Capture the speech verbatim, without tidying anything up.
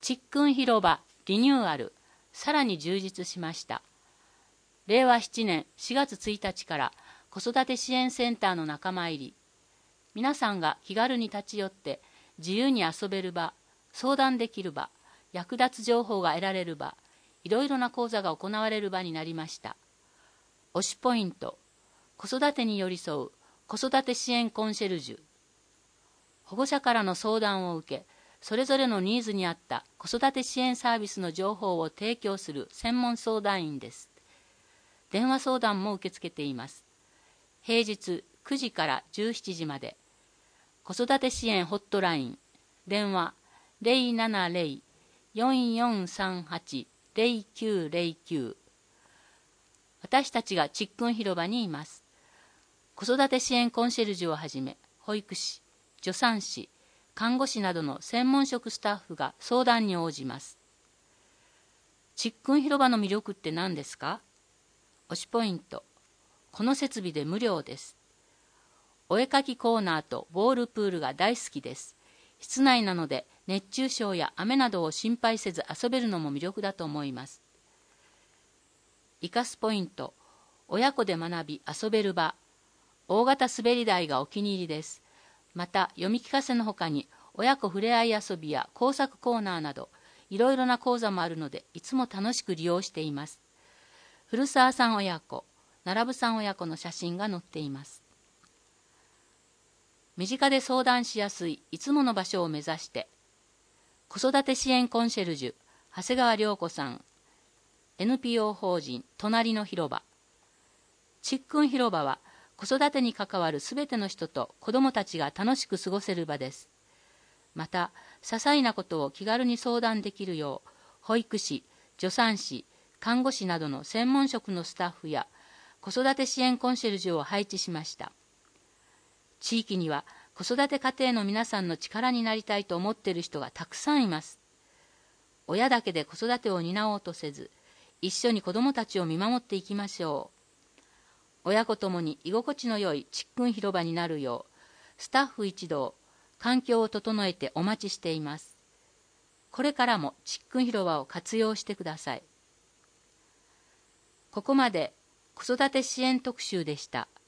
ちっくん広場リニューアル、さらに充実しました。れいわななねんしがつついたちから子育て支援センターの仲間入り、皆さんが気軽に立ち寄って自由に遊べる場、相談できる場、役立つ情報が得られる場、いろいろな講座が行われる場になりました。推しポイント、子育てに寄り添う子育て支援コンシェルジュ。保護者からの相談を受け、それぞれのニーズに合った子育て支援サービスの情報を提供する専門相談員です。電話相談も受け付けています。平日くじからじゅうしちじまで。子育て支援ホットライン、電話 ゼロななゼロ よんよんさんはち ゼロきゅうゼロきゅう。私たちがちっくん広場にいます。子育て支援コンシェルジュをはじめ、保育士、助産師、看護師などの専門職スタッフが相談に応じます。ちっくん広場の魅力って何ですか？推しポイント、この設備で無料です。お絵かきコーナーとボールプールが大好きです。室内なので熱中症や雨などを心配せず遊べるのも魅力だと思います。生かすポイント、親子で学び遊べる場、大型滑り台がお気に入りです。また読み聞かせのほかに親子ふれあい遊びや工作コーナーなどいろいろな講座もあるのでいつも楽しく利用しています。古澤さん親子、並さん親子の写真が載っています。身近で相談しやすいいつもの場所を目指して子育て支援コンシェルジュ長谷川涼子さん エヌピーオー 法人隣の広場。ちっくん広場は子育てに関わるすべての人と子どもたちが楽しく過ごせる場です。また些細なことを気軽に相談できるよう保育士、助産師、看護師などの専門職のスタッフや子育て支援コンシェルジュを配置しました。地域には子育て家庭の皆さんの力になりたいと思っている人がたくさんいます。親だけで子育てを担おうとせず、一緒に子どもたちを見守っていきましょう。親子ともに居心地の良いちっくん広場になるよう、スタッフ一同、環境を整えてお待ちしています。これからもちっくん広場を活用してください。ここまで子育て支援特集でした。